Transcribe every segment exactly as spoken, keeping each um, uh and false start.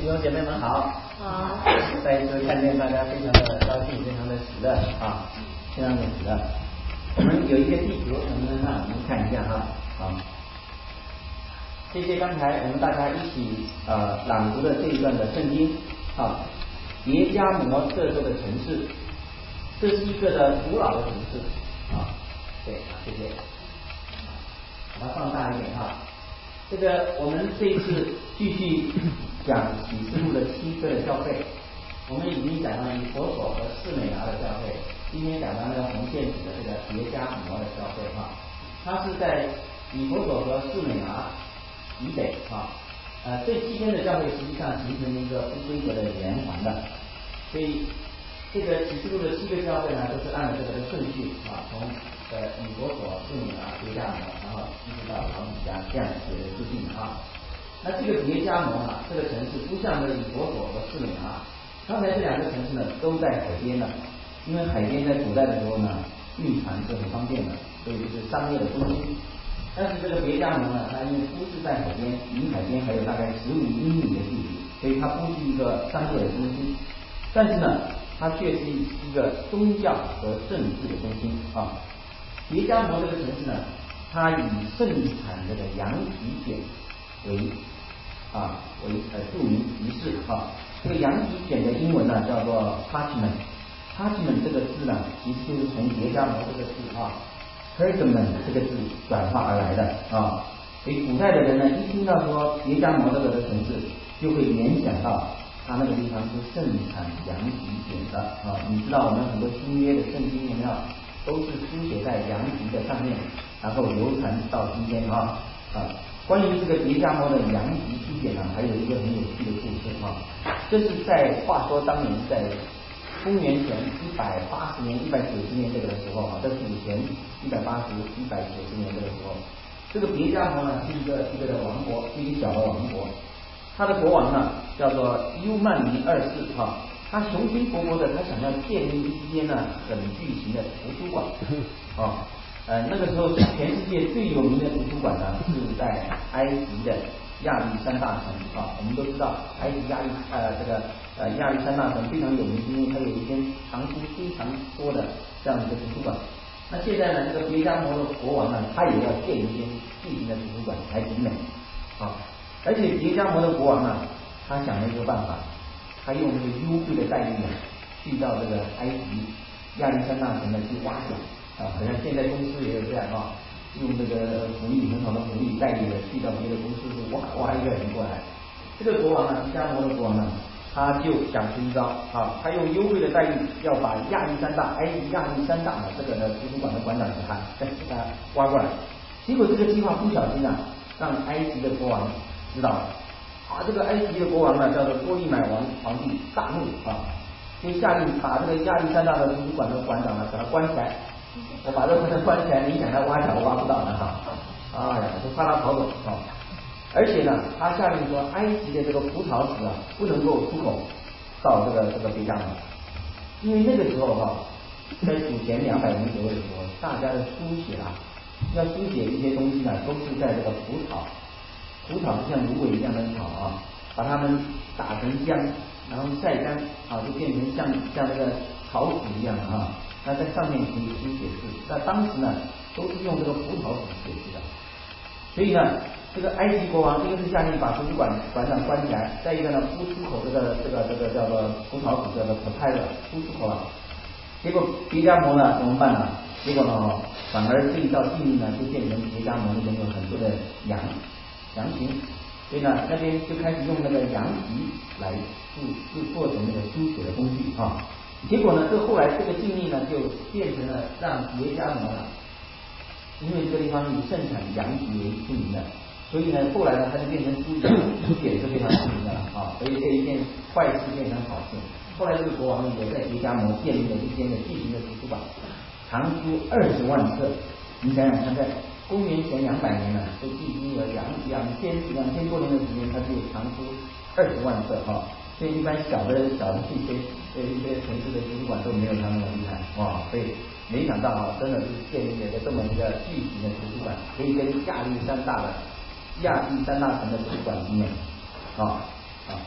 弟兄姐妹们好， 好， 再一次看见大家非常的高兴，非常的喜乐啊，非常的喜乐。我们有一个地图，能不能让我们看一下哈？好，谢谢刚才我们大家一起呃朗读的这一段的圣经啊，别加摩这座的城市，这是一个的古老的城市啊，对啊，谢谢，把它放大一点哈。这个我们这一次继续讲启示录的七个的教会，我们已经讲到以佛所和士美拿的教会，今天讲到那个红线子的这个别加摩的教会哈，它是在以佛所和士美拿以北啊，呃，这七天的教会实际上形成了一个不规则的连环的，所以这个启示录的七个教会呢，都是按照这个的顺序啊，从呃以佛所、士美拿、别加摩，然后一直到老底嘉这样写的制定的啊。那这个别加摩啊，这个城市不像这个以佛所和士美拿，刚才这两个城市呢都在海边呢，因为海边在古代的时候呢，运船是很方便的，所以就是商业的中心。但是这个别加摩呢，它因为不是在海边，离海边还有大概十五英里的距离，所以它不是一个商业的中心。但是呢，它却是一个宗教和政治的中心啊。别加摩这个城市呢，它以盛产这个羊皮卷为啊为呃著名于世啊。这个羊皮卷的英文呢叫做 parchment，parchment 这个字呢，其实就是从别加摩这个字啊 pergament 这个字转化而来的啊。所以古代的人呢，一听到说别加摩这个城市，就会联想到它那个地方是盛产羊皮卷的啊。你知道我们很多新约的圣经有没有？都是书写在羊皮的上面，然后流传到今天啊啊。关于这个别加摩的羊皮书卷呢，还有一个很有趣的故事啊。这是在话说当年在公元前一百八十年、一百九十年这个的时候啊，这是以前一百八十、一百九十年这个时候，这个别加摩呢是一个一个的王国，是一个小的王国。他的国王呢叫做优曼尼二世哈，他雄心勃勃的，他想要建立一间呢很巨型的图书馆啊。呃，那个时候全世界最有名的图书馆呢是在埃及的亚历山大城啊。我们都知道埃及亚历呃这个呃亚历山大城非常有名，因为它有一间藏书非常多的这样一个图书馆。那现在呢，这个别加摩的国王呢，他也要建一间巨型的图书馆才抵美啊。而且别加摩的国王呢，他想了一个办法，他用这个优惠的待遇啊，去到这个埃及亚历山大城呢去挖角啊，好像现在公司也有这样啊，用这个福利很好的福利待遇的去到别的公司去挖挖一个人过来。这个国王呢，别加摩的国王呢，他就想出一招啊，他用优惠的待遇要把亚历山大埃及亚历山大的这个呢图书馆的馆长给他给他挖过来。结果这个计划不小心啊，让埃及的国王知道了啊，这个埃及的国王呢叫做多利买王皇帝大怒啊，就下令把这个亚历山大的图书馆的馆长呢给他关起来。我把这个关起来，你想他挖角挖不到的哈，哎呀，就怕他逃走啊。而且呢，他下令说，埃及的这个葡萄籽啊不能够出口到这个这个别加摩，因为那个时候哈，在主前两百年左右的时候，大家的书写啊，要书写一些东西呢，都是在这个葡萄。葡萄就像芦苇一样的草啊，把它们打成浆，然后晒干啊，就变成像像这个草纸一样啊。那在上面可以书写字，那当时呢都是用这个葡萄纸写字的。所以呢，这个埃及国王一个是下令把图书馆馆长关起来，再一个呢不出口这个这个这个叫做葡萄纸叫做 papyrus 不出口了。结果别加摩呢怎么办呢？结果呢反而这一道禁令呢就变成别加摩那边有很多的羊。羊群，所以呢，那边就开始用那个羊皮来做做做成那个书写的工具啊。结果呢，这后来这个禁令呢，就变成了让别加摩了，因为这个地方以盛产羊皮为出名的，所以呢，后来呢，它就变成书写，书写是非常出名的了啊。所以这一件坏事变成好事。后来这个国王也在别加摩建立了一间的巨型的图书馆，藏书二十万册。你想想看，在公元前两百年呢，这距今了两两千两千多年的时间，它就藏出二十万册哈。所以一般小的小的一些呃一些城市的图书馆都没有他们那么厉害哇。所以没想到啊，真的是建立了这么一个巨型的图书馆，可以跟亚历山大的亚历山大城的图书馆一样啊啊。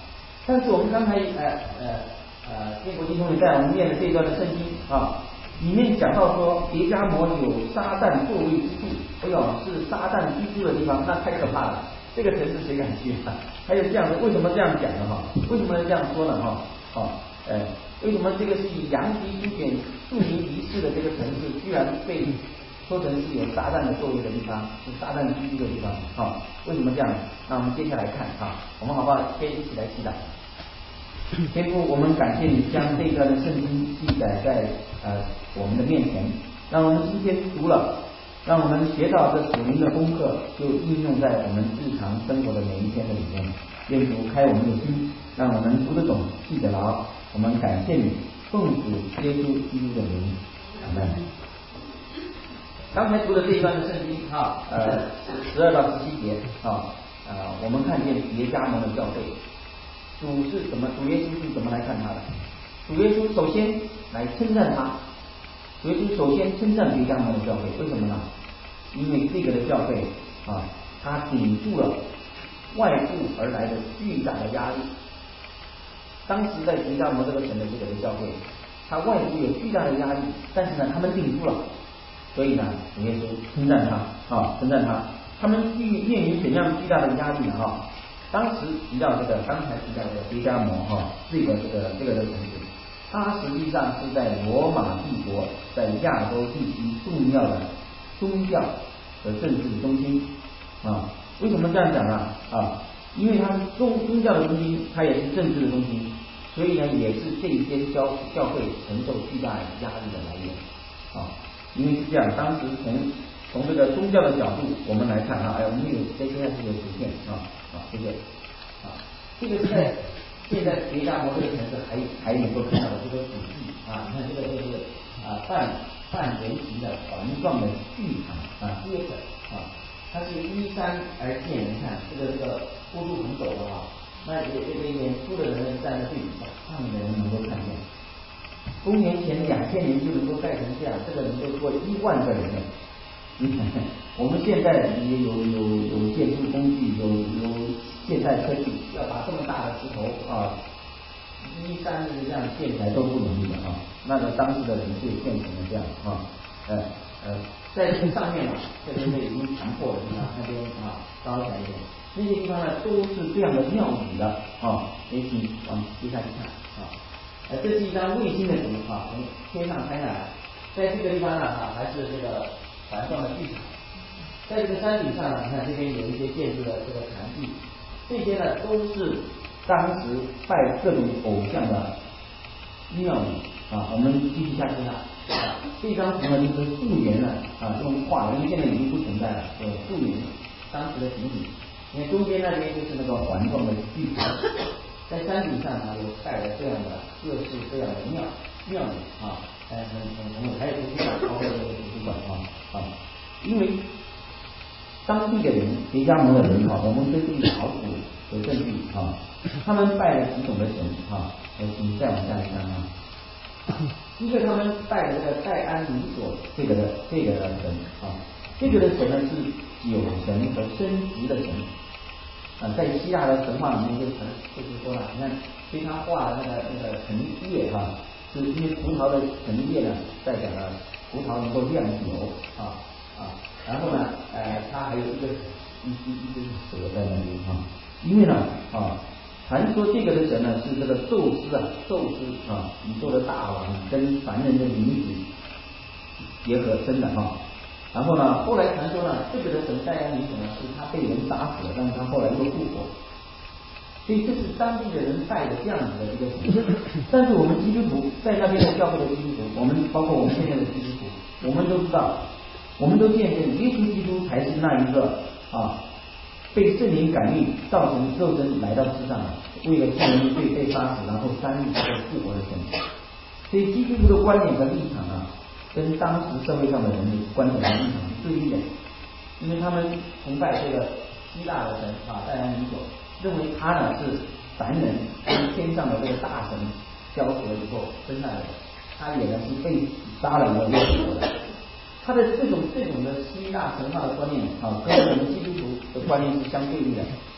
但是我们刚才呃呃呃建国基同学在我们念的这一段的圣经啊，里面讲到说别迦摩有撒旦座位之处，哎呦，是撒旦居住的地方，那太可怕了。这个城市谁敢去啊？还有这样的，为什么这样讲呢？哈，为什么这样说呢？哈，哦，呃，为什么这个是以羊皮书卷著名仪式的这个城市，居然被说成是有撒旦的座位的地方，是撒旦居住的地方？哈，为什么这样？那我们接下来看哈，我们好不好？可以一起来祈祷。天父，我们感谢你将这一段的圣经记载在呃我们的面前，让我们今天读了，让我们学到这属灵的功课，就应用在我们日常生活的每一天的里面。愿主开我们的心，让我们读得懂，记得牢。我们感谢你，奉主耶稣基督的名，阿门。刚才读的这一段的圣经啊，呃，十二到十七节啊，呃，我们看见别迦摩的教诲。主是怎么？主耶稣是怎么来看他的？主耶稣首先来称赞他，主耶稣首先称赞别迦摩的教诲，为什么呢？因为这个的教诲啊，他顶住了外部而来的巨大的压力。当时在别迦摩这个城的这个的教诲，他外部有巨大的压力，但是呢，他们顶住了，所以呢，主耶稣称赞他啊，称赞他。他们面临怎样巨大的压力呢？哈。当时提到这个，刚才提到的别迦摩哈，这个这个这个的城市，它实际上是在罗马帝国在亚洲地区重要的宗教和政治中心啊。为什么这样讲呢？啊，因为它是宗宗教的中心，它也是政治的中心，所以呢，也是这一些教教会承受巨大压力的来源啊。因为是这样，当时从从这个宗教的角度，我们来看哈，哎，我们有在现在是有图片啊啊，这个啊，这个是在现在别迦摩这个城市还还能够看到的这个古迹啊，你看这个就是啊半半圆形的环状的剧场啊，阶层啊，它是依山而建，你看这个这个坡度很陡的啊，那这个演出的人站在最底下，上面的人能够看见。公元前两千年就能够盖成这样，这个能够坐一万个人呢。你看，我们现在也有有有建筑工具，有有现代科技，要把这么大的石头啊，一山这样建起来都不容易的啊。那个当时的人就建成了这样啊，呃呃，在这上面啊，这边是已经残破的地方，那边啊高起来一点，那些地方呢都是这样的庙宇的啊。也请往接下去看啊。呃，这是一张卫星的图啊，从天上拍下来，在这个地方呢啊，还是这个环状的剧场，在这个山顶上呢，你看这边有一些建筑的这个残壁，这些呢都是当时拜各种偶像的庙宇啊。我们继续下去看啊，这张图呢就是复原了啊，用画，因为现在已经不存在了，对，复原当时的情景。你看中间那边就是那个环状的剧场。在山顶上呢，有盖了这样的各式各样的庙庙宇啊，呃，很很很还有图书馆，包括这个图书馆啊啊，因为当地的人，别迦摩的人哈，我们根据考古的证据啊，他们拜了几种的神啊，呃，请再往下看啊，一个他们拜的这个盖安尼索这个的这个的神啊，这个的神呢是酒神和生殖的神。啊，在希腊的神话里面就曾就是说了，你看对他画的那个那个橙叶哈、啊，是因为葡萄的橙叶呢代表了葡萄能够酿酒啊啊，然后呢，呃，它还有一个一一一只蛇在那边啊，因为呢啊，传说这个的神呢是这个宙斯啊，宙斯啊，宇宙的大王跟凡人的灵子结合生的哈。啊然后呢，后来传说呢，这个的神盖安尼索呢是他被人打死了，但是他后来又复活，所以这是当地的人拜的这样子的一个神。但是我们基督徒在那边的教会的基督徒，我们包括我们现在的基督徒，我们都知道，我们都见证耶稣基督才是那一个啊，被圣灵感应造成肉身来到世上，为了救人罪被杀死，然后三日之后复活的神。所以基督徒的观点和立场啊。跟当时社会上的人的观点和立场是对立的，因为他们崇拜这个希腊的神啊，盖安尼索，认为他呢是凡人跟天上的这个大神交合以后生下来的，他也呢是被杀了以后又复活的。他的这种这种的希腊神话的观念啊，跟我们基督徒的观念是相对立的。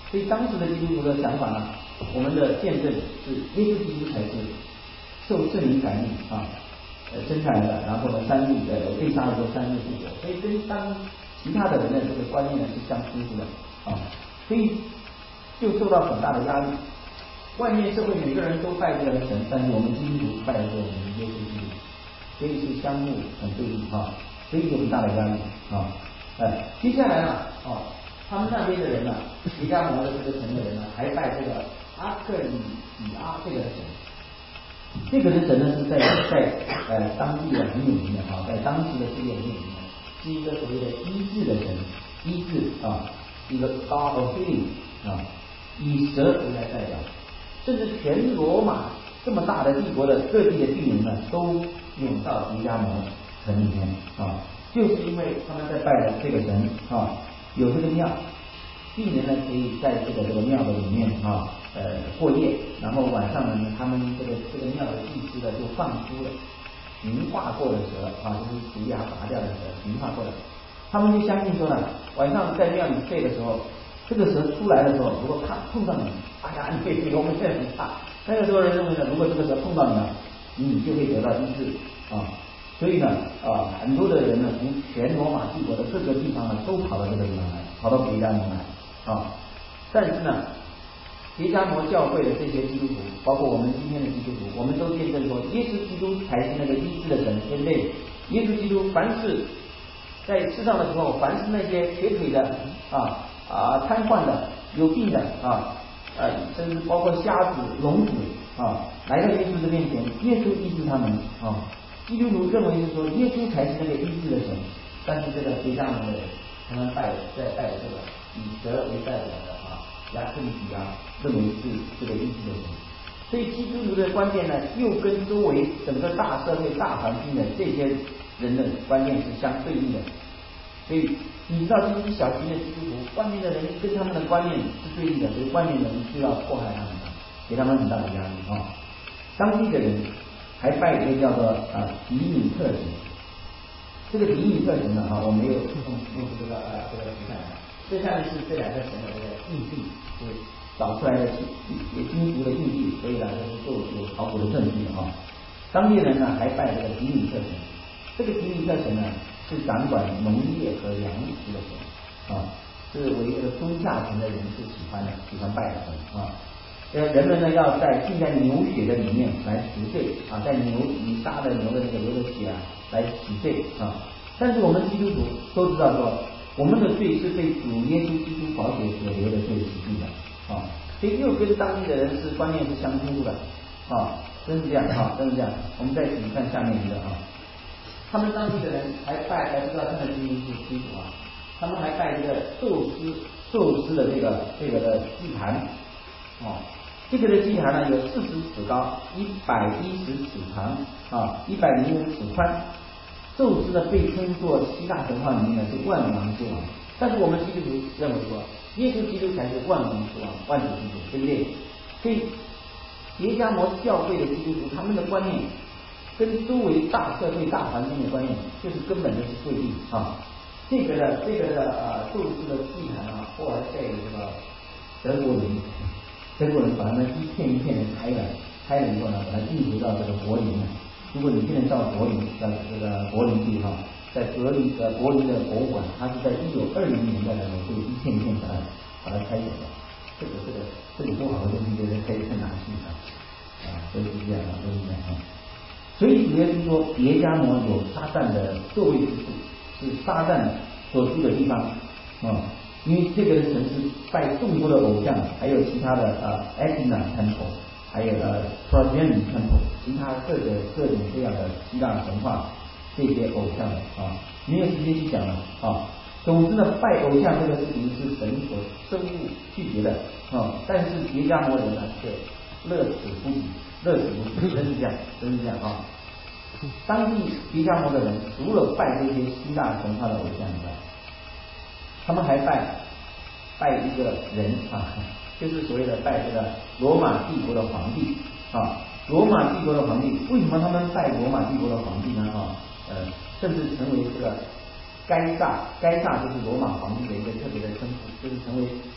所以当时的基督徒的想法呢，我们的见证是耶稣基督才是受圣灵感应啊，呃生下来的，然后呢三日呃被杀的时候三日复活，所以跟当其他的人的这个观念呢是相冲突的啊，所以就受到很大的压力。外面社会每个人都拜这个神，但是我们基督徒拜的是我们的耶稣基督，所以是相互很对立啊，所以有很大的压力啊。哎，接下来呢，哦，他们那边的人呢，释迦摩的这个城的人呢，还拜这个阿克里比阿这个神。这个的神呢是在在呃当地的很有名的啊，在当时的世界很有名的，是一个所谓的医治的神，医治啊，一个 God of healing 啊，以蛇为来代表。甚至全罗马这么大的帝国的各地的病人呢，都涌到释迦摩城里面啊，就是因为他们在拜的这个神啊，有这个庙，病人呢可以在这个这个庙的里面啊，呃过夜，然后晚上呢，他们这个这个庙的祭司呢就放出了驯化过的蛇啊，就是毒牙拔掉的蛇，驯化过的，他们就相信说呢，晚上在庙里睡的时候。这个蛇出来的时候，如果看碰到你，哎呀，你别别，我们现在很怕。那个时候人认为呢，如果这个蛇碰到你了，你就会得到医治啊。所以呢，啊，很多的人呢，从全罗马帝国的各个地方呢，都跑到这个地方来，跑到别迦摩来啊。但是呢，别迦摩教会的这些基督徒，包括我们今天的基督徒，我们都见证说，耶稣基督才是那个医治的神，对不对？耶稣基督凡是在世上的时候，凡是那些瘸腿的啊。啊，瘫痪的、有病的啊，呃，甚至包括瞎子、聋子啊，来到耶稣的面前，耶稣医治他们啊。基督徒认为是说，耶稣才是那个医治的神，但是这个别迦摩的人，他们拜在拜这个以蛇为代表的啊，亚克力比啊，认为是这个医治的神。所以基督徒的观念呢，又跟周围整个大社会、大环境的这些人的观念是相对应的。所以你知道，这些小型的基督徒，外面的人跟他们的观念是对立的，所以外面的人就要迫害他们，给他们很大的压力啊。当地的人还拜一个叫做啊迪米特神，这个迪米特神呢啊，我没有用用这个呃这个图片，这下面是这两个神的这个硬币，就是找出来的也金属的硬币，所以呢就是做有考古的证据啊。当地人呢还拜这个迪米特神，这个迪米特神呢。是掌管农业和粮食的神啊，是为这个中下层的人是喜欢的，喜欢拜的神啊。呃，人们呢要在浸在牛血的里面来赎罪啊，在牛你杀的牛的那个流的血啊来洗罪啊。但是我们基督徒都知道说，我们的罪是被主耶稣基督宝血所流的罪洗净的啊，所以又跟当地的人是观念是相冲突的啊，真是这样啊，真是这样。我们再仔细看下面一个啊。他们当地的人还拜，还不知道他的基因是基督啊，他们还拜这个宙斯，宙斯的这个这个的祭坛，哦，这个的祭坛呢有四十尺高，一百一十尺长啊，一百零五尺宽。宙斯呢被称作希腊神话里面呢是万王之王，但是我们基督徒认为说，耶稣基督才是万王之王，万主之主，对不对？所以别迦摩教会的基督徒，他们的观念。跟周围大社会大环境的观念，就是根本就是对立啊。这个的这个的呃宙斯的祭坛啊，后来被这个德国人，德国人把它们一片一片的拆了，拆了以后呢，把它运回到这个柏林了。如果你现在到柏林，到这个柏林去哈，在柏林呃柏林的博物馆，它是在一九二零年代的时候，就一片一片把它把它拆走了。这个这个这个不好的东西，就是可以很难去啊，啊，都是这样的，都是这样啊。所以主耶稣说，别迦摩有撒旦的座位之处，是撒旦所住的地方啊。因为这个城市拜众多的偶像，还有其他的呃 Athena Temple， 还有呃 Trajan Temple， 其他各个各种各样的希腊神话这些偶像啊，没有时间去讲了啊。总之呢，拜偶像这个事情是神所生物拒绝的啊，但是别迦摩人呢却乐此不疲。乐此不疲，真是这样，真是这样啊！当地别迦摩的人除了拜这些希腊神话的偶像以外，他们还拜拜一个人啊，就是所谓的拜这个罗马帝国的皇帝啊。罗马帝国的皇帝，为什么他们拜罗马帝国的皇帝呢？啊，呃，甚至成为这个该撒，该撒就是罗马皇帝的一个特别的称呼，就是成为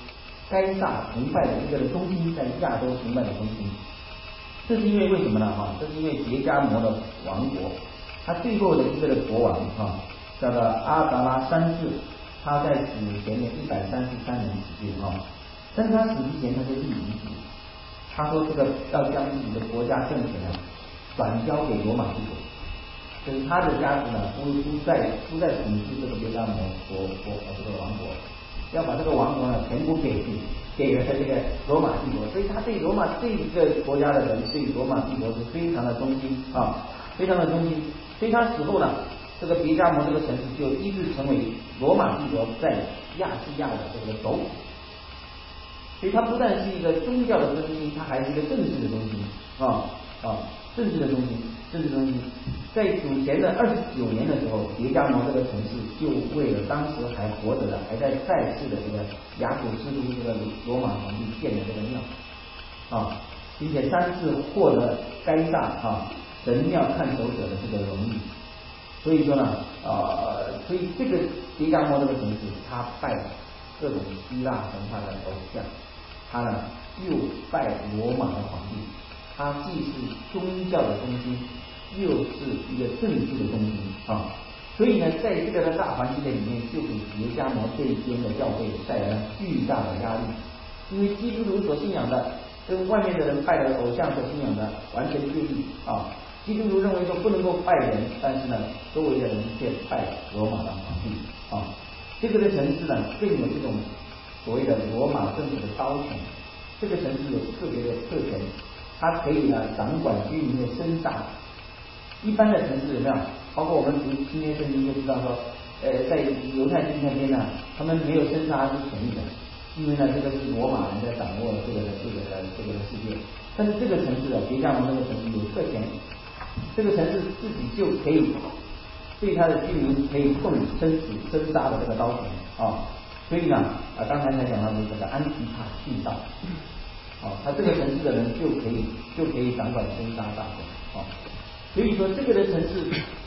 该萨崇拜的一个中心，在亚洲崇拜的中心。这是因为为什么呢？哈，这是因为别迦摩的王国，他最后的一个的国王哈，叫做阿达拉三世，他在死前的一百三十三年死去哈，但是他死之前他就立遗嘱，他说这个要将自己的国家政权呢转交给罗马帝国，就是他的家族呢不不再不再统治这个别迦摩国国这个王国，要把这个王国呢全部给给了这个罗马帝国，所以他对罗马这个国家的人对罗马帝国是非常的忠心啊，非常的忠心。所以他死后呢，这个别迦摩这个城市就一直成为罗马帝国在亚细亚的这个首府。所以它不但是一个宗教的中心，它还是一个政治的中心啊啊，政治的中心，政治中心。在主前的二十九年的时候，别迦摩这个城市就为了当时还活着的、还在在世的这个雅古斯都这个罗马皇帝建的这个庙啊，并且三次获得该萨啊神庙看守者的这个荣誉。所以说呢，呃，所以这个别迦摩这个城市，他拜各种希腊神话的偶像，他呢又拜罗马的皇帝，他既是宗教的中心，又是一个政治的中心啊。所以呢，在这个的大环境的里面，就给别迦摩这一间的教会带来了巨大的压力，因为基督徒所信仰的跟外面的人拜的偶像所信仰的完全对立啊。基督徒认为说不能够拜人，但是呢，周围的人却拜罗马的皇帝啊。这个的城市呢，更有这种所谓的罗马政府的刀权。这个城市有特别的特权，它可以呢掌管居民的生杀。一般的城市有没有？包括我们读新约圣经就知道说，呃，在犹太地那边呢，他们没有生杀之权利的，因为呢，这个是罗马人在掌握这个的这个的这个的世界。但是这个城市啊，别迦摩这个城市有特权，这个城市自己就可以对他的居民可以动生死生杀的这个刀权啊。所以呢，啊，刚才才讲到的这个安提帕逊道，啊，他这个城市的人就可以就可以掌管生杀大权啊。所以说，这个的城市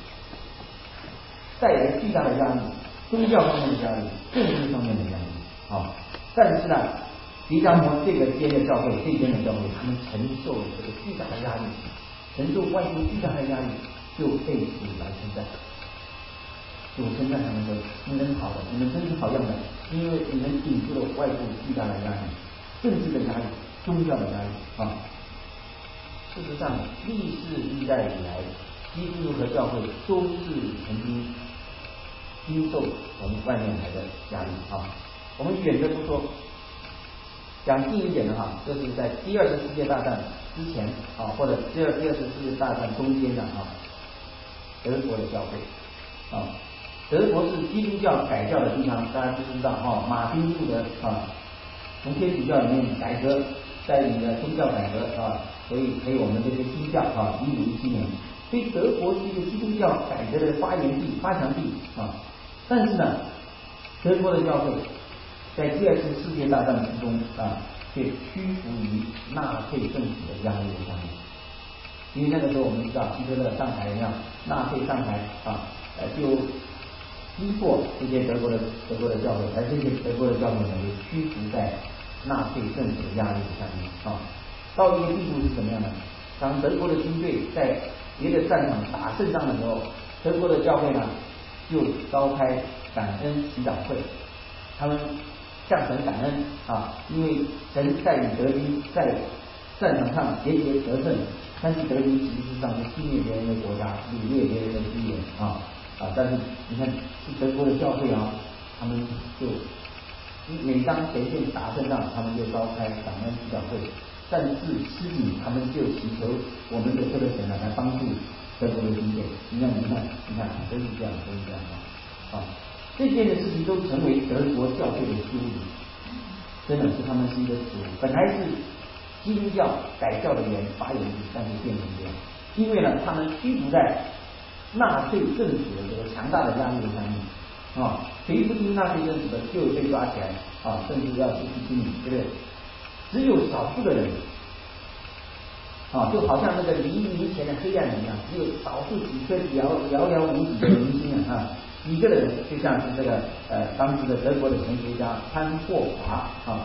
带来巨大的压力，宗教方面的压力，政治方面的压力啊。但是呢，别迦摩这个间的教会，这间的教会，他们承受了这个巨大的压力，承受外部巨大的压力，就被主来称赞。主称赞他们说：“你们好的，你们真是好样的，因为你们顶住了外部巨大的压力，政治的压力，宗教的压力啊。”事实上，历世历代以来，基督徒和教会都是曾经经受从外面来的压力啊。我们远的不说，讲近一点的哈，就是在第二次世界大战之前啊，或者第二第二次世界大战中间的啊，德国的教会啊，德国是基督教改教的地方，大家都知道哈，马丁路德啊，从天主教里面改革，带领的宗教改革啊，所以陪我们这些基教啊，一五一七年，所以德国是一个基督教改革的发源地、发祥地啊。但是呢，德国的教会在第二次世界大战之中啊，却屈服于纳粹政府的压力上面。因为那个时候我们知道，希特勒上台一样，纳粹上台啊，呃，就逼迫这些德国的德国的教会，而这些德国的教会呢，也屈服在纳粹政府的压力下面啊。到一个地步是怎么样呢？当德国的军队在别的战场打胜仗的时候，德国的教会呢，就召开感恩祈祷会，他们向神感恩啊，因为神带领德军在战场上节节得胜，但是德军实际上是侵略别人的国家，掳掠别人的资源啊啊！但是你看，是德国的教会啊，他们就每当前线打胜仗，他们就召开感恩祈祷会，但是吃紧他们就祈求我们的这个神来帮助德国的军队。你看，你看，你看，真是这样，真是这样啊！啊，这件的事情都成为德国教会的羞辱，真的是他们是一个耻辱。本来是基督教改教的源发源地，但是变成这样，因为呢，他们屈服在纳粹政府的这个强大的压力上面啊，谁不听纳粹政府的，就被抓起来啊，甚至要失去性命，对不对？只有少数的人啊，就好像那个黎明前的黑暗一样，只有少数几颗寥寥寥无几的明星啊，几个人，就像是这个呃当时的德国的神学家潘霍华啊，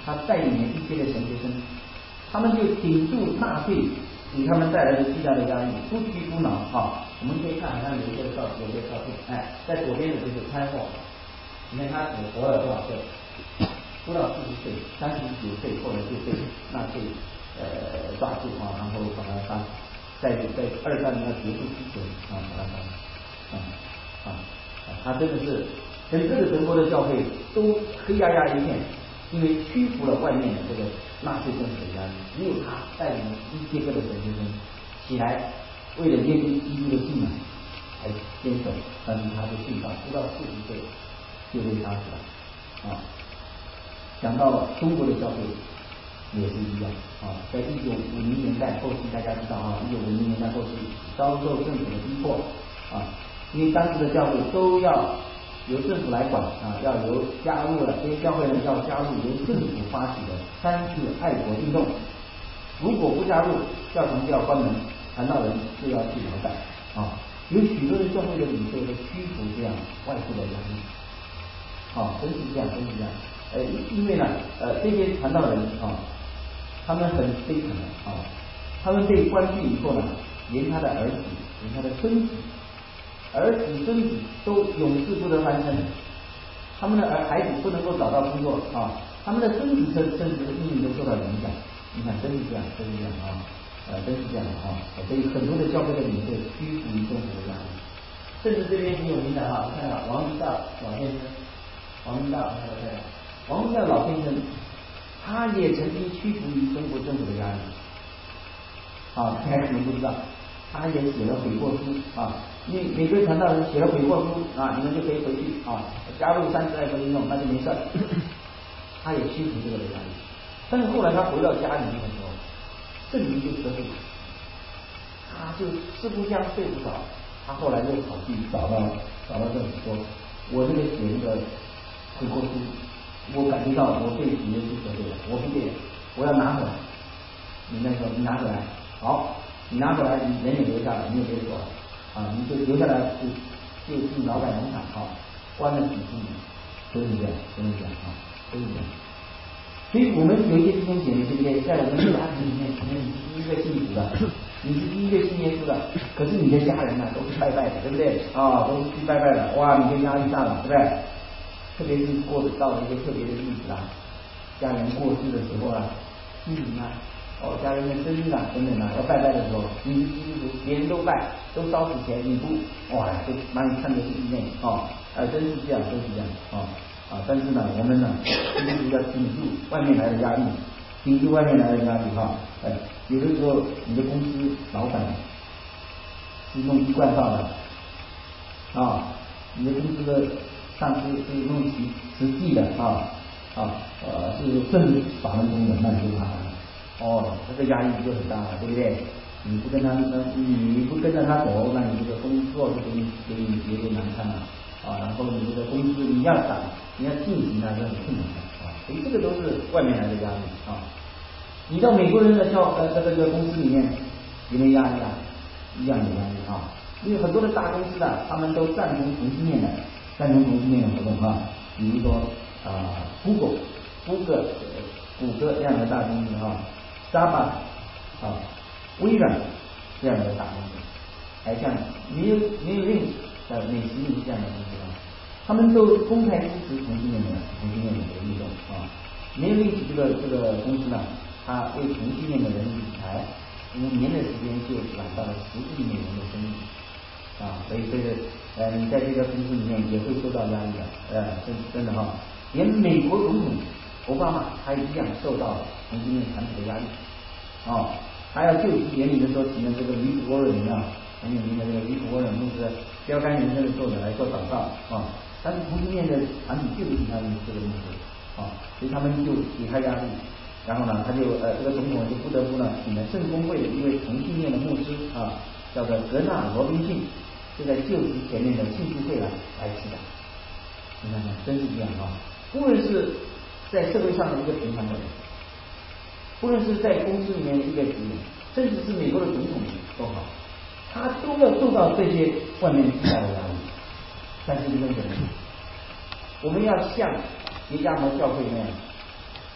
他带领了一些的神学生，他们就顶住纳粹给他们带来的巨大的压力，不屈不挠啊。我们可以看好像有一些照有些照片，哎，在左边的就是参谋，你看他只活了多少岁？不到四十岁，三十九岁后来就被纳粹呃抓住啊，然后把他杀，在在二战要结束之前啊把他杀，啊啊啊，他真的是整个的德国的教会都黑压压一片，因为屈服了外面的这个纳粹政府的压力，只有他带领一些个的神学生起来，为了耶稣基督的信仰还坚守，但是他就殉道，不到四十岁就被杀死了啊。讲到中国的教会也是一样啊，在一九五零年代后期，大家知道啊，一九五零年代后期遭受政府的逼迫啊，因为当时的教会都要由政府来管啊，要由加入了这些教会呢要加入由政府发起的三次爱国运动，如果不加入，教堂就要关门，传道人就要去劳改啊，有许多的教会的领袖都屈服这样外部的压力啊，真是这样，真是这样。呃，因为呢，呃，这些传道人啊，他们很悲惨的啊，他们被关去以后呢，连他的儿子，连他的孙子，儿子孙子都永世不得翻身，他们的儿孩子不能够找到工作啊，他们的孙子甚甚至命运都受到影响。你看，真是这样，真是这样啊，呃，真是这样啊，所以很多的教会的领袖屈服于政府的压力，甚至这边很有名的哈，看到王一道老先生，王一道看到看到。王一道老先生，他也曾经屈服于中国政府的压力，啊，大家可能不知道，他也写了悔过书啊，因为每个传道人写了悔过书啊，你们就可以回去啊，加入三次爱国运动，那就没事儿。他也屈服这个的压力，但是后来他回到家里面的时候，证明就责备他，他就吃不香睡不着，他后来又跑去找到找到政府说，我这个写那个悔过书。我感觉到我被主耶稣责备了，我不对，我要拿回来。你那时候你拿回来，好，你拿回来，你人也留下来，你也别走了啊，你就留下来就就进劳改农场啊，关了几十年，都是这样，都是这样啊，都是这样。所以我们有一些弟兄姐妹，对不对？在我们的家庭里面，可能你是第一个信主的，你是第一个信耶稣的，可是你的家人呢、啊、都是拜拜的，对不对？啊，都是去拜拜的，哇，你就压力大了，对不对？特别是过得到了一些特别的日子啊，家人过世的时候啊，嗯啊，哦，家人的生日啊等等啊，要拜拜的时候，你是基督徒，别人都拜，都烧纸钱，你不，哇，就把你看作是异类哦，哎，真是这样，真是这样啊啊！但是呢，我们呢，基督徒要顶住外面来的压力，顶住外面来的压力哈，哎，有的时候你的公司老板是弄一贯道的啊，你的公司的。上司是用实实际的啊啊呃是正法门中的，那你就麻烦了哦，这个压力就很大了，对不对？你不跟他，你不跟着他走，那你这个工作就给你给你有点难看了啊。然后你这个公司你要涨，你要进行那是很困难的啊。所以这个都是外面来的压力啊。你到美国人的教呃这个公司里面有没有压力啊？一样有压力啊，因为很多的大公司啊，他们都赞同同性恋的。赞同同性恋的活动啊，比如说啊 ，Google、Google、谷歌这样的大公司啊 ，Starbucks 啊，微软这样的大公司，还像没有没有认的美其名这样的公司啊，他们都公开支持同性恋的同性恋的运动啊。没有认这个这个公司呢，他为同性恋的人理财，五年的时间就揽到了十亿美元的生意。啊，所以这个呃，你在这个公司里面也会受到压力的，呃，真真的哈、哦，连美国总统奥巴马他一样受到同性恋团体的压力，哦，他要就职典礼的时候请了这个李普沃人啊，很有名的这个李普沃人牧师，标杆人生的作者来做祷告啊，但是同性恋的团体就不喜欢这个牧师啊，所以他们就给他压力，然后呢，他就呃这个总统就不得不呢请了圣公会的一位同性恋的牧师啊。叫做格纳罗宾逊，就在就职前面的庆祝会来来祈祷。你看看，真是这样啊！无论是在社会上的一个平凡的人，无论是在公司里面的一个职员，甚至是美国的总统都好，他都要受到这些外面巨大的压力。但是一个人，我们要像耶加摩教会那样，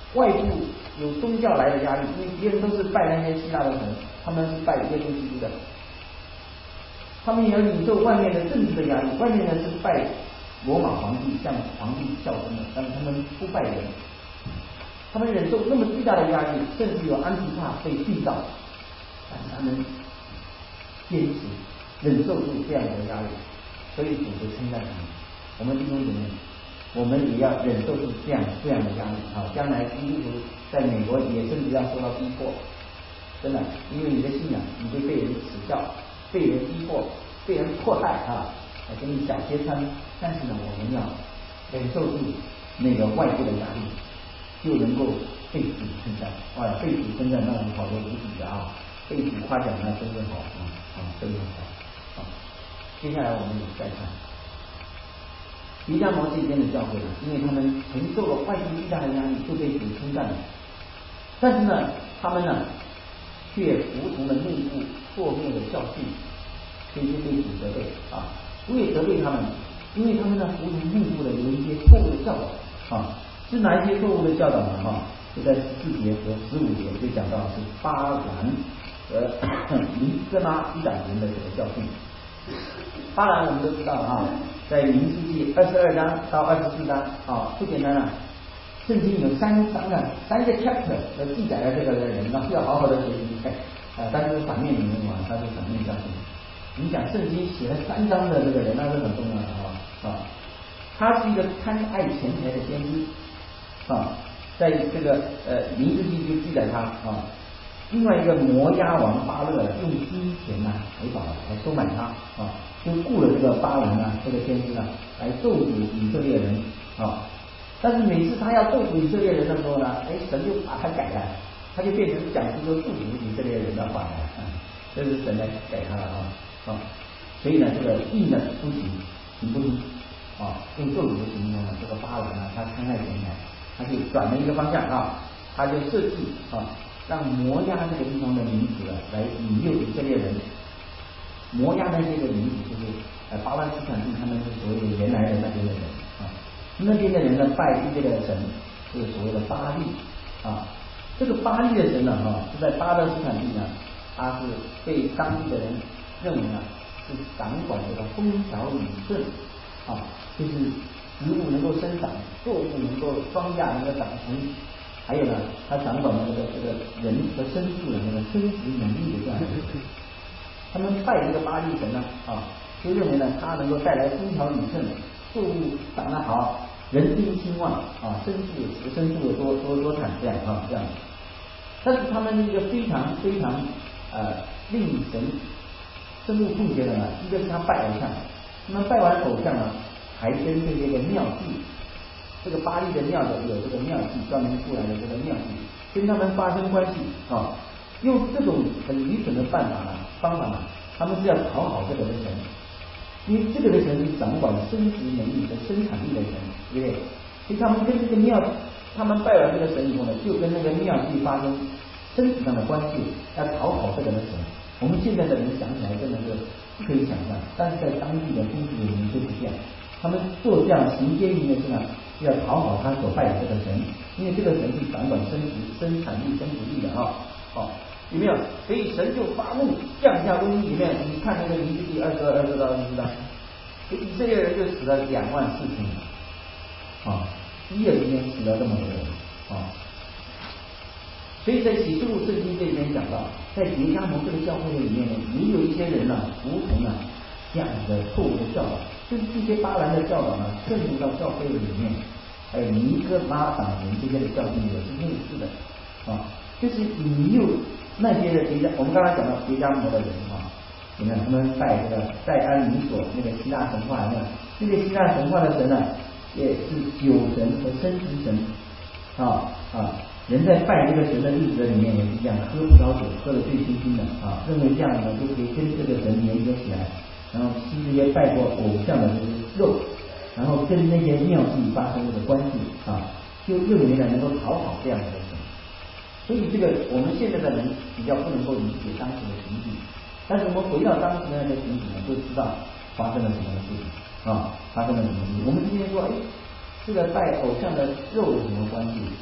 外部有宗教来的压力，因为别人都是拜那些希腊的神，他们是拜耶稣基督的，他们也要领受外面的政治的压力，外面呢是拜罗马皇帝，向皇帝效忠的，但是他们不拜人，他们忍受那么巨大的压力，甚至有安提帕被殉道，但是他们坚持忍受住这样的压力，所以主就称赞他们。我们弟兄姐妹，我们也要忍受住这样这样的压力啊！将来基督徒在美国也甚至要受到逼迫，真的，因为你的信仰，你会被人耻笑，被人逼迫，被人迫害啊，来给你小揭穿。但是呢，我们要忍受住那个外部的压力，就能够被主称赞。哇，被主称赞，当然好多无比的啊！被主夸奖那真是好啊啊，真是好啊！接下来我们也再看。别迦摩这边的教会呢，因为他们承受了外部巨大的压力，就被主称赞了。但是呢，他们呢，却服从了内部错谬的教训，所以就被主责备啊。主也责备他们，因为他们呢服从内部的有一些错误的教导啊。是哪一些错误的教导呢？哈、啊，就在十四节和十五节就讲到是巴兰和尼哥拉一党人的这个教训。巴兰我们都知道啊，在民数记二十二章到二十四章啊，不简单啊。圣经有三章啊，三个 chapter 来记载了这个人，然后要好好的学习。啊，但是反面人物啊，他是反面教训。你讲圣经写了三章的这个人，那是很重要的啊啊。他是一个贪爱钱财的先知啊，在这个呃民数记就记载他啊。另外一个摩押王巴勒用金钱呐、财宝来收买他啊，就雇了这个巴兰啊，这个先知啊，来咒诅以色列人啊。但是每次他要咒诅以色列人的时候呢，哎，神就把他改了，他就变成讲出说祝福以色列人的话来啊，这是神来改他了啊啊。所以呢，这个义呢不行，行不通啊，用咒诅的行动呢，这个巴兰啊，他贪爱钱财，他就转了一个方向啊，他就设计啊。让摩押这个地方的民族啊，来引诱以色列人。摩押那些个民族就是呃巴勒斯坦地，他们是所谓的原来的那边的人啊。那边的人呢，拜一个神，就是所谓的巴利啊。这个巴利的神呢，哈、啊，是在巴勒斯坦地呢，他是被当地的人认为呢是掌管这个风调雨顺啊，就是植物能够生长，作物能够庄稼能够长成。还有呢，他掌管的那个这个人和牲畜的那个生殖能力的这样一个，他们拜这个巴利神呢啊，就认为呢他能够带来风调雨顺，作物长得好，人丁兴旺啊，牲畜牲畜多多多产这样啊这样。但是他们一个非常非常呃令神深恶痛绝的呢，一个是他拜偶像，他们拜完偶像呢，还跟这些个庙妓。这个巴利的庙的有这个庙妓专门出来的这个庙妓，跟他们发生关系啊，用这种很愚蠢的办法呢方法呢，他们是要讨好这个的神，因为这个的神是掌管生殖能力和生产力的神，对不对？所以他们跟这个庙，他们拜完这个神以后呢，就跟那个庙妓发生身体上的关系，要讨好这个的神。我们现在的人想起来真的是不可以想象，但是在当地的风俗人民就是这样。他们做这样行奸淫的事呢，是要讨好他所拜的这个神，因为这个神是掌管生殖、生产力、生殖力的啊，哦，有没有？所以神就发怒，降下瘟疫。里面你看那个民数记二十二、二十到二十三，以色列人就死了两万四千人，啊，一夜之间死了这么多人啊。所以在启示录圣经这边讲到，在别迦摩这个教会里面呢，也有一些人呢服从了这样的错误的教导。就是这些巴兰的教导呢，渗入到教会里面，还有尼哥拉党人这些的教训也是类似的啊，就是引诱那些的别迦，我们刚才讲到别迦摩的人啊，你看他们拜这个戴安尼索那个希腊神话呢，这个希腊神话的神呢，也是酒神和生殖神啊啊，人在拜这个神的日子里面也是这样，喝葡萄酒喝的醉醺醺的啊，认为这样呢就可以跟这个神连接起来。然后吸这些拜过偶像的这些肉，然后跟那些庙妓发生这个关系啊，就认为呢能够讨好这样的神。所以这个我们现在的人比较不能够理解当时的情景，但是我们回到当时的那个情景呢，就知道发生了什么事情啊，发生了什么事情。我们今天说，哎，这个拜偶像的肉有什么关系？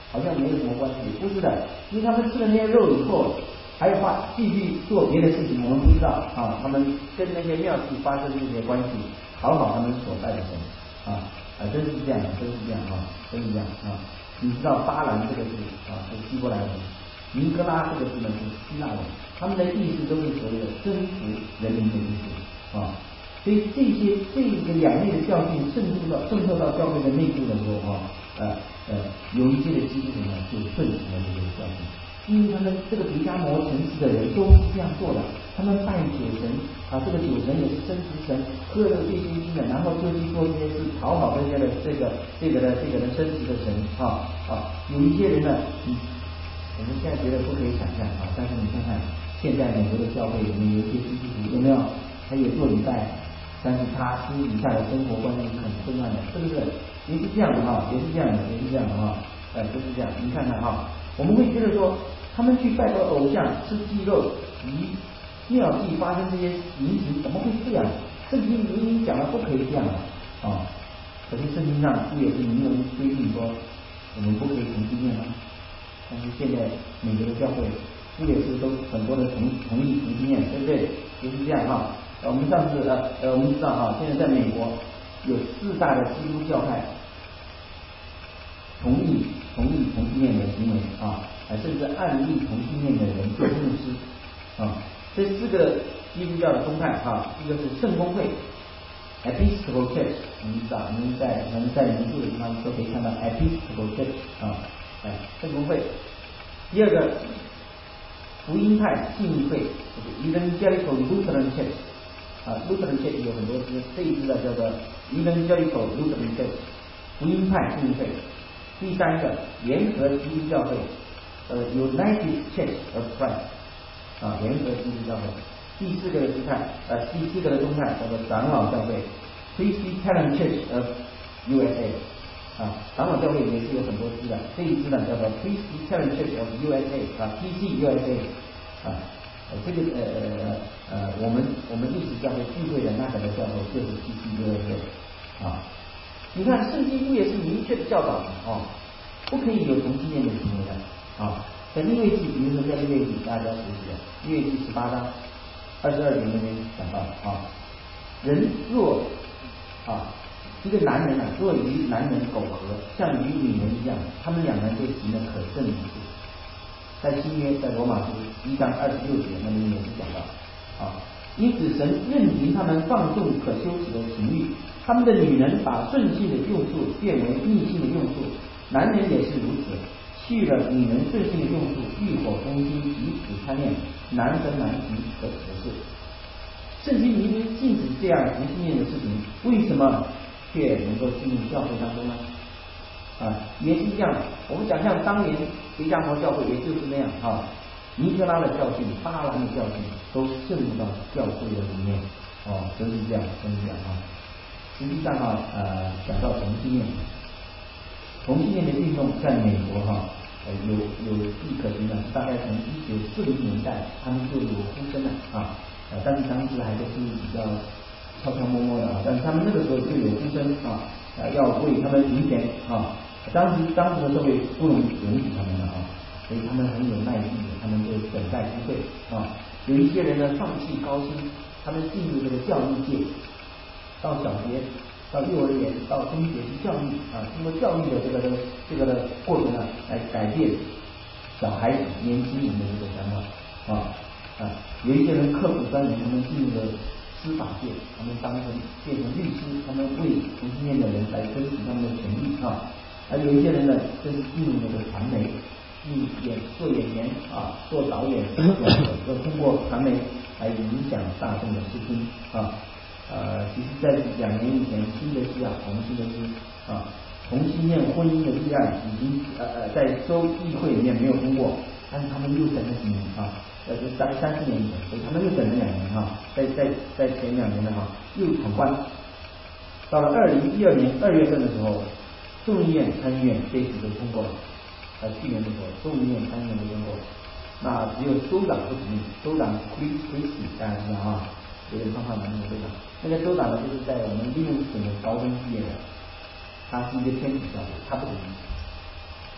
好像没有什么关系，不是的，因为他们吃了那些肉以后，还有话继续做别的事情，我们不知道啊，他们跟那些庙祭发生这些关系，讨好他们所拜的神啊啊，真是这样，真是这样啊，真是这样啊。你知道巴兰这个字啊是希伯来文，尼哥拉这个字呢是希腊文，他们的意思都是所谓的征服人民的意思啊。所以这些这个两类的教训渗透到渗透到教会的内部的时候啊，呃呃，有一些的基督徒呢就顺从了这些教训，因为他们这个毗迦摩城市的人都是这样做的，他们拜酒神啊，这个酒神也是生殖神，喝了醉醺醺的，然后就去做这些事讨好这些的这个这个的这个的生殖的神啊啊，有一些人呢，嗯，我们现在觉得不可以想象啊，但是你看看现在美国的教会里面有一些基督徒有没有？他也做礼拜，但是他私底下的生活关系是很混乱的，是不是？也是这样的哈，也是这样的，也是这样的哈，哎，就是这样。你看看哈，我们会觉得说，他们去拜托偶像、吃鸡肉、鱼、庙祭发生这些淫行，怎么会这样？圣经明明讲了不可以这样啊！啊，可是圣经上不也是明文规定说，我们不可以同性恋吗？但是现在美国的教会不也是都很多的同同意同性恋，对不对？就是这样哈。呃，我们上次呃呃，我们知道哈，现在在美国有四大的基督教派同意同意同性恋的行为啊，甚至暗立同性恋的人做牧师啊。这四个基督教的宗派啊，一个是圣公会 （Episcopal Church），我们知道，我们在我们在名著的地方都可以看到 Episcopal Church 啊，哎，圣公会。第二个福音派信义会，就是 Evangelical Lutheran Church。啊 ，Lutheran Church 有很多支，这一支呢叫做 Evangelical Lutheran Church， 福音派信义会。第三个联合基督教会，呃 United Church of Christ， 啊，联合基督教会。第四个的支派，呃，第四个的宗派叫做长老教会 Presbyterian Church of U S A， 啊，长老教会也是有很多支的，这一支呢叫做 Presbyterian Church of U S A， 啊 ，P C U S A， 啊。呃，这个呃呃呃，我们我们历史教会聚会的那个的教会就是 P C U S A 啊。你看圣经不也是明确的教导吗？哦，不可以有同性恋的行为的啊。在利未记，比如说在利未记大家熟悉的利未记十八章二十二节那边讲到啊，人若啊一个男人啊，若与男人苟合，像与女人一样，他们两人就行了可憎之事。在新约，在罗马书一章二十六节那里也是讲到啊，因此神任凭他们放纵可羞耻的情欲，他们的女人把顺性的用处变为逆性的用处，男人也是如此，去了女人顺性的用处，欲火攻心，彼此贪恋，难分难行可耻的事。圣经明明禁止这样同性恋的事情，为什么却能够进入教会当中呢？啊，也是这样。我们想象当年毗迦摩教会也就是那样啊，尼哥拉的教训、巴兰的教训都渗入到教会的里面，哦，真是这样，真是这样啊。实际上啊，呃，讲到同性恋，同性恋的运动在美国哈、啊，呃，有有迹可循的，大概从一九四零年代他们就有呼声了啊，呃，但是当时还都是比较悄悄摸摸的啊，但是他们那个时候就有呼声啊，呃，要为他们平权啊。当时当时的社会不容容许他们的啊，所以他们很有耐心的，他们就等待机会啊。有一些人呢放弃高薪，他们进入这个教育界，到小学、到幼儿园、到中学去教育啊，通过教育的这个的这个的过程呢，来改变小孩子、年轻人的这个想法啊啊。有一些人刻苦钻研，他们进入了司法界，他们当成变成律师，他们为同性恋的人来争取他们的权益啊。还有一些人呢，就是进入那个传媒，进演做演员啊，做导演，要通过传媒来影响大众的视听啊。呃，其实，在两年以前，新德西啊，我们新德西啊，同性恋婚姻的立案已经呃呃在州议会里面没有通过，但是他们又等了几年啊，呃，大概三四年以前，所以他们又等了两年哈、啊，在在在前两年的哈、啊、又闯关，到了二零一二年二月份的时候。众议院、参议院这一次都通过了，在去年的时候，众议院、参议院都通过了，那只有州长不同意，州长 Chris Christie 大家知道啊，有点胖胖的那个州长，那个州长呢就是在我们利用省的高中毕业的，他是一个天主教徒，他不同意，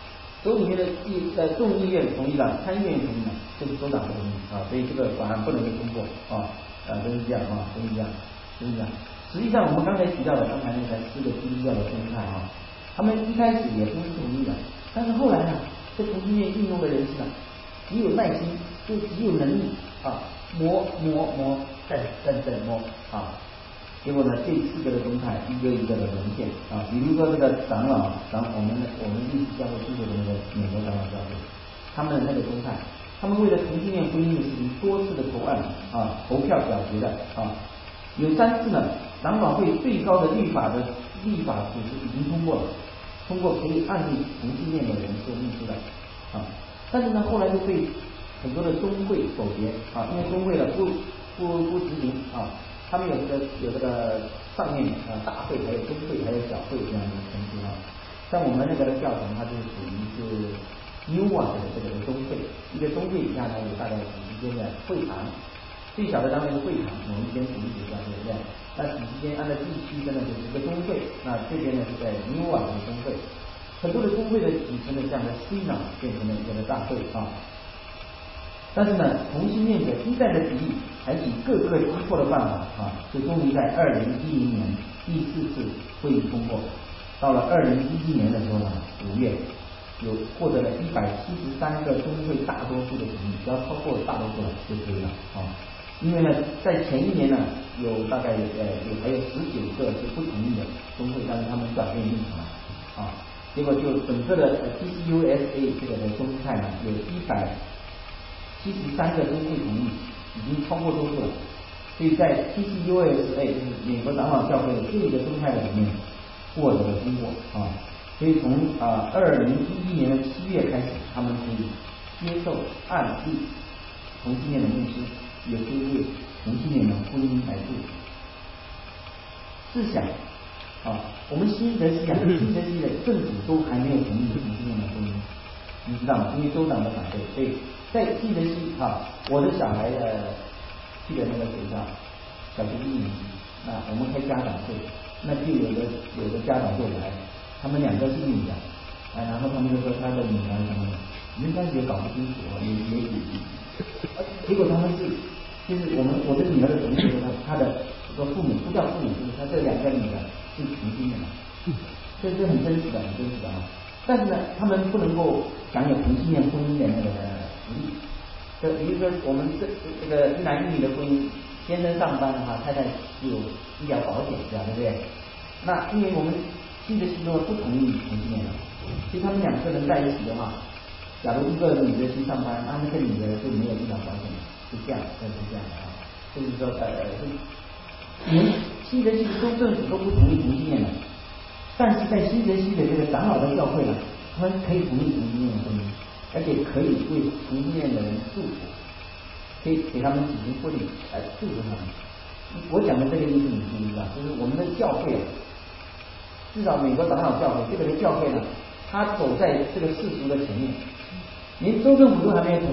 州里面的议呃众议院同意了，参议院同意了，就是州长不同意啊，所以这个法案不能够通过啊，啊，都是这样啊，都是这样，都是这样。实际上我们刚才提到的，刚才那才四个基督教的宗派啊，他们一开始也不是同意的，但是后来呢，这同性恋运动的人士呢，极有耐心，就极有能力啊，磨磨磨，再再再磨啊。结果呢，这四个的宗派一个一个的沦陷啊，比如说这个长老，长我们我们历史教会之前的那个美国长老教会，他们的那个宗派，他们为了同性恋婚姻的事情多次的投案啊，投票表决的啊，有三次呢，长老会最高的律法的立法组织已经通过了，通过可以案例同性恋的人做律师的啊，但是呢，后来就被很多的宗会否决啊，因为宗会呢不不不执行啊。他们有这个有这个上面啊大会，还有中会，还有小会这样的程序啊。像我们那个的教程，它就是属于是 U 啊这个这个中会，一个中会以下呢有大概几十间的会堂，最小的单位是会堂，某一间属于学校对不对？那几十间按照地区分呢就是一个中会，那这边呢是在 U 啊这个中会，很多的中会的组成的这样的 C 呢变成了一个的大会啊。但是呢，同性恋者一再的提议，采取各个击破的办法啊，就终于在二零一零年第四次会议通过。到了二零一一年的时候呢，五月有获得了一百七十三个中会大多数的同意，只要超过大多数了就可以了啊。因为呢，在前一年呢，有大概呃有还有十九个是不同意的中会，但是他们转变立场了啊。结果就整个的 T C U S A 这个的宗派呢，有一百七十三个中会同意，已经超过多数了，所以在 T C U S A 就是美国长老教会的这一个宗派里面获得了通过啊，所以从啊二零一一年的七月开始，他们可以接受按立同性恋的牧师，也可以为同性恋的婚姻来做。试想啊，我们新泽西啊，新泽西的政府都还没有同意同性恋的婚姻，你知道吗？因为州长的反对，所以在新泽西啊，我的小孩呃去的那个学校，小学一年级，那我们开家长会，那就有的有的家长就来，他们两个是女的，啊，然后他们就说他的女儿什么的，人家也搞不清楚啊，也也也，结果他们是就是我们我的女儿的同学他他的说父母不叫父母，就是他这两个女的是同性恋的，这是很真实的，很真实的啊。但是呢，他们不能够享有同性恋婚姻的那个福利。就比如说我们这这个一男一女的婚姻，先生上班的话，太太是有医疗保险这样，对不对？那因为我们新的西多不同意同性恋的，所以他们两个人在一起的话，假如一个女的去上班，那那个女的就没有医疗保险了，是这样，是这样的啊。就是说呃，我们新泽西的州政府都不同意同性恋的。但是在新泽西的这个长老的教会呢，他们可以同意同性恋的婚姻，而且可以为同性恋的人祝福，可以给他们举行婚礼来祝福他们。我讲的这个意思你知不知道？就是我们的教会啊，至少美国长老教会这个的教会呢，他走在这个世俗的前面，连州政府都还没有同